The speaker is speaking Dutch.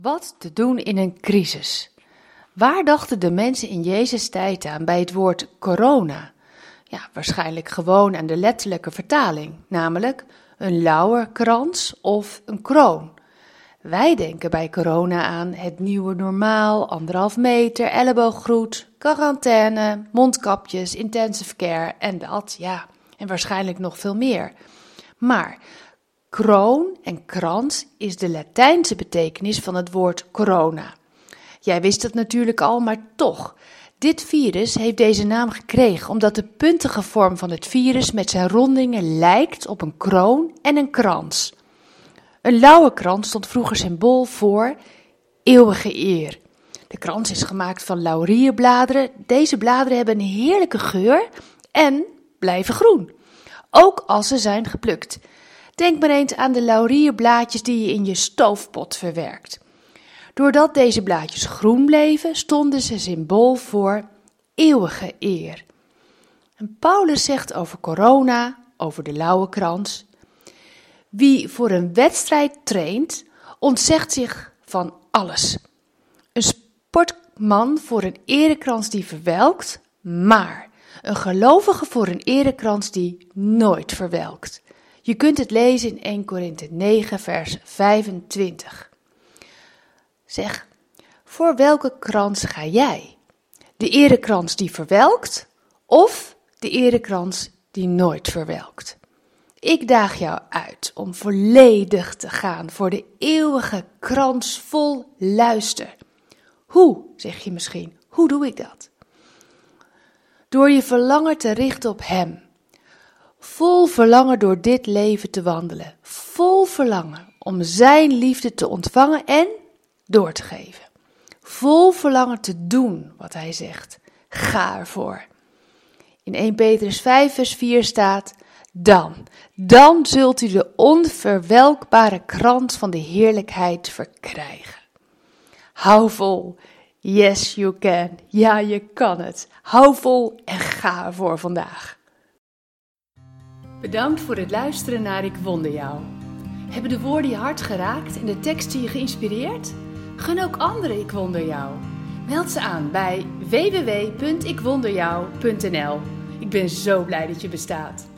Wat te doen in een crisis? Waar dachten de mensen in Jezus' tijd aan bij het woord corona? Ja, waarschijnlijk gewoon aan de letterlijke vertaling, namelijk een lauwerkrans of een kroon. Wij denken bij corona aan het nieuwe normaal, 1,5 meter, ellebooggroet, quarantaine, mondkapjes, intensive care en dat, ja, en waarschijnlijk nog veel meer. Maar kroon en krans is de Latijnse betekenis van het woord corona. Jij wist het natuurlijk al, maar toch. Dit virus heeft deze naam gekregen omdat de puntige vorm van het virus met zijn rondingen lijkt op een kroon en een krans. Een lauwerkrans stond vroeger symbool voor eeuwige eer. De krans is gemaakt van laurierbladeren. Deze bladeren hebben een heerlijke geur en blijven groen, ook als ze zijn geplukt. Denk maar eens aan de laurierblaadjes die je in je stoofpot verwerkt. Doordat deze blaadjes groen bleven, stonden ze symbool voor eeuwige eer. En Paulus zegt over corona, over de lauwerkrans: wie voor een wedstrijd traint, ontzegt zich van alles. Een sportman voor een erekrans die verwelkt, maar een gelovige voor een erekrans die nooit verwelkt. Je kunt het lezen in 1 Korinthe 9 vers 25. Zeg, voor welke krans ga jij? De erekrans die verwelkt of de erekrans die nooit verwelkt? Ik daag jou uit om volledig te gaan voor de eeuwige krans vol luister. Hoe, zeg je misschien, hoe doe ik dat? Door je verlangen te richten op Hem. Vol verlangen door dit leven te wandelen. Vol verlangen om Zijn liefde te ontvangen en door te geven. Vol verlangen te doen wat Hij zegt. Ga ervoor. In 1 Petrus 5 vers 4 staat: Dan zult u de onverwelkbare krans van de heerlijkheid verkrijgen. Hou vol. Yes, you can. Ja, je kan het. Hou vol en ga ervoor vandaag. Bedankt voor het luisteren naar Ik Wonder Jou. Hebben de woorden je hart geraakt en de teksten je geïnspireerd? Gun ook anderen Ik Wonder Jou. Meld ze aan bij www.ikwonderjou.nl. Ik ben zo blij dat je bestaat.